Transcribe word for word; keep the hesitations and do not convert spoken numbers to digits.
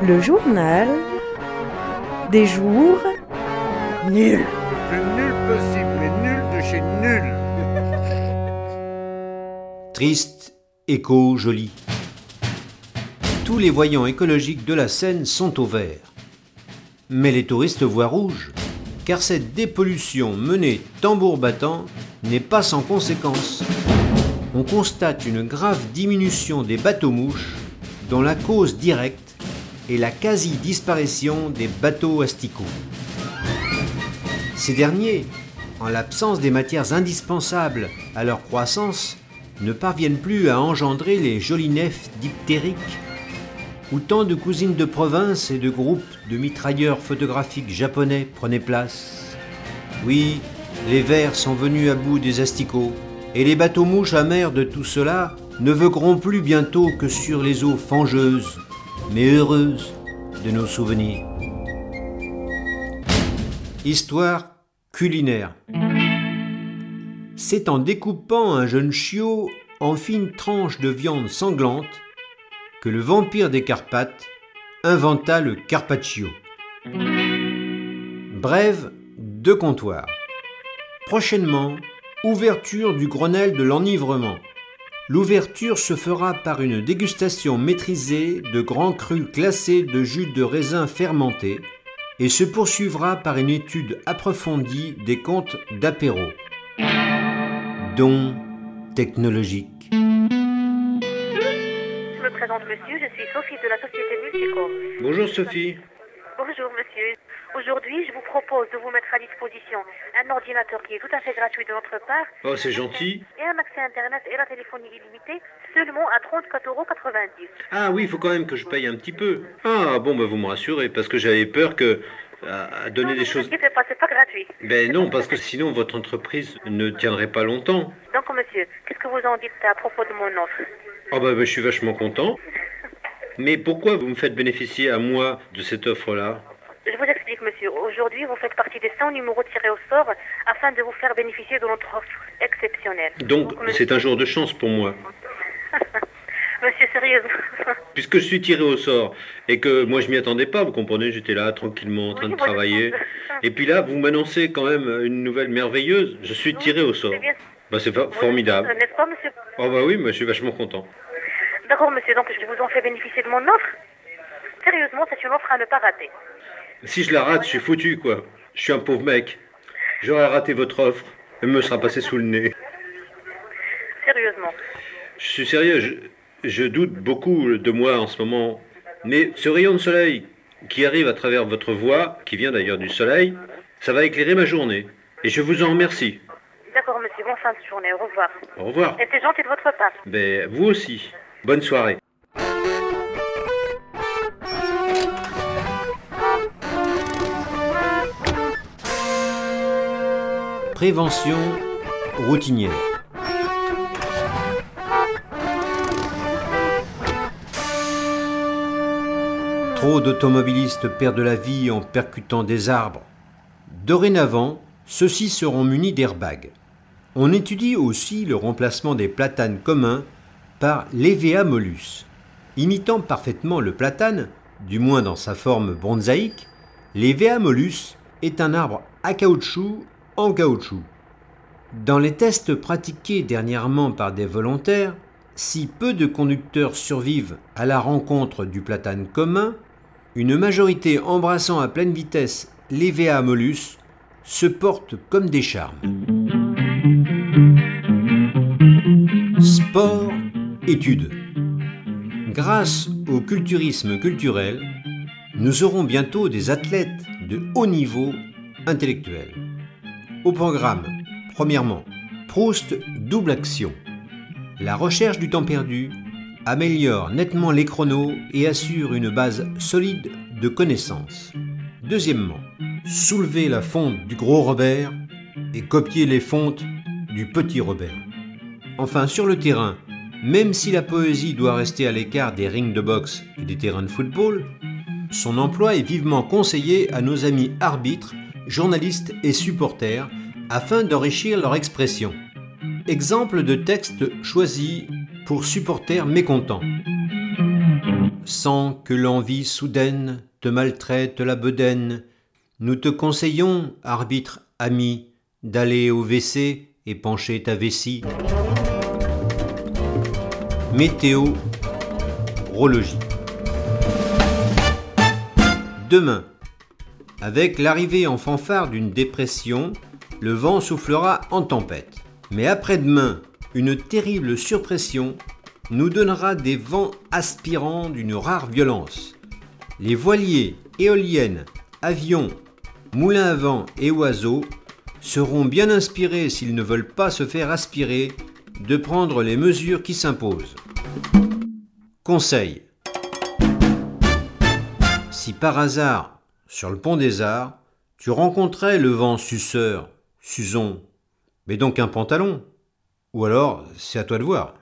Le journal des jours nuls. Le plus nul possible, mais nul de chez nul. Triste, écho, joli. Tous les voyants écologiques de la Seine sont au vert. Mais les touristes voient rouge, car cette dépollution menée tambour battant n'est pas sans conséquences. On constate une grave diminution des bateaux-mouches, dont la cause directe est la quasi-disparition des bateaux asticots. Ces derniers, en l'absence des matières indispensables à leur croissance, ne parviennent plus à engendrer les jolies nefs diptériques où tant de cousines de province et de groupes de mitrailleurs photographiques japonais prenaient place. Oui, les vers sont venus à bout des asticots, et les bateaux-mouches amers de tout cela ne vogueront plus bientôt que sur les eaux fangeuses, mais heureuses de nos souvenirs. Histoire culinaire. C'est en découpant un jeune chiot en fines tranches de viande sanglante que le vampire des Carpates inventa le carpaccio. Brève de comptoir. Prochainement, ouverture du Grenelle de l'enivrement. L'ouverture se fera par une dégustation maîtrisée de grands crus classés de jus de raisin fermenté et se poursuivra par une étude approfondie des comptes d'apéro. Don technologique. Je me présente, monsieur, je suis Sophie de la société Multicom. Bonjour Sophie. Bonjour, monsieur. Aujourd'hui, je vous propose de vous mettre à disposition un ordinateur qui est tout à fait gratuit de notre part. Oh, c'est gentil. Et un accès Internet et la téléphonie illimitée seulement à trente-quatre euros quatre-vingt-dix. Ah oui, il faut quand même que je paye un petit peu. Ah bon, bah vous me rassurez, parce que j'avais peur que à, à donner non, des choses... Ne vous inquiétez pas, c'est pas gratuit. Ben non, parce que sinon votre entreprise ne tiendrait pas longtemps. Donc, monsieur, qu'est-ce que vous en dites à propos de mon offre? Oh bah, bah je suis vachement content. Mais pourquoi vous me faites bénéficier à moi de cette offre-là? Je vous explique, monsieur. Aujourd'hui, vous faites partie des cent numéros tirés au sort afin de vous faire bénéficier de notre offre exceptionnelle. Donc, Donc monsieur... c'est un jour de chance pour moi. Monsieur, sérieusement. Puisque je suis tiré au sort et que moi je m'y attendais pas, vous comprenez, j'étais là tranquillement en train oui, de travailler. Et puis là, vous m'annoncez quand même une nouvelle merveilleuse. Je suis tiré au sort. C'est bien. Bah, c'est fa- formidable. N'est-ce pas, monsieur? Oh bah oui, moi je suis vachement content. D'accord, monsieur, donc je vous en fais bénéficier de mon offre. Sérieusement, c'est une offre à ne pas rater. Si je la rate, je suis foutu, quoi. Je suis un pauvre mec. J'aurais raté votre offre. Elle me sera passée sous le nez. Sérieusement. Je suis sérieux, je, je doute beaucoup de moi en ce moment. Mais ce rayon de soleil qui arrive à travers votre voix, qui vient d'ailleurs du soleil, ça va éclairer ma journée. Et je vous en remercie. D'accord, monsieur, bonne fin de journée, au revoir. Au revoir. Et c'est gentil de votre part. Ben, vous aussi. Bonne soirée. Prévention routinière. Trop d'automobilistes perdent la vie en percutant des arbres. Dorénavant, ceux-ci seront munis d'airbags. On étudie aussi le remplacement des platanes communs par l'Hevea mollus. Imitant parfaitement le platane, du moins dans sa forme bonsaïque, l'Hevea mollus est un arbre à caoutchouc en caoutchouc. Dans les tests pratiqués dernièrement par des volontaires, si peu de conducteurs survivent à la rencontre du platane commun, une majorité embrassant à pleine vitesse l'Hevea mollus se porte comme des charmes. Sport, études. Grâce au culturisme culturel, nous aurons bientôt des athlètes de haut niveau intellectuel. Au programme, premièrement, Proust double action. La recherche du temps perdu améliore nettement les chronos et assure une base solide de connaissances. Deuxièmement, soulever la fonte du gros Robert et copier les fontes du petit Robert. Enfin, sur le terrain, même si la poésie doit rester à l'écart des rings de boxe et des terrains de football, son emploi est vivement conseillé à nos amis arbitres, journalistes et supporters afin d'enrichir leur expression. Exemple de texte choisi pour supporters mécontents. sans que l'envie soudaine te maltraite la bedaine, nous te conseillons, arbitre ami, d'aller au W C et pencher ta vessie. Météorologie. Demain, avec l'arrivée en fanfare d'une dépression, le vent soufflera en tempête. Mais après-demain, une terrible surpression nous donnera des vents aspirants d'une rare violence. Les voiliers, éoliennes, avions, moulins à vent et oiseaux seront bien inspirés s'ils ne veulent pas se faire aspirer de prendre les mesures qui s'imposent. Conseil. Si par hasard, sur le pont des Arts, tu rencontrais le vent suceur, Suzon, mets donc un pantalon, ou alors c'est à toi de voir.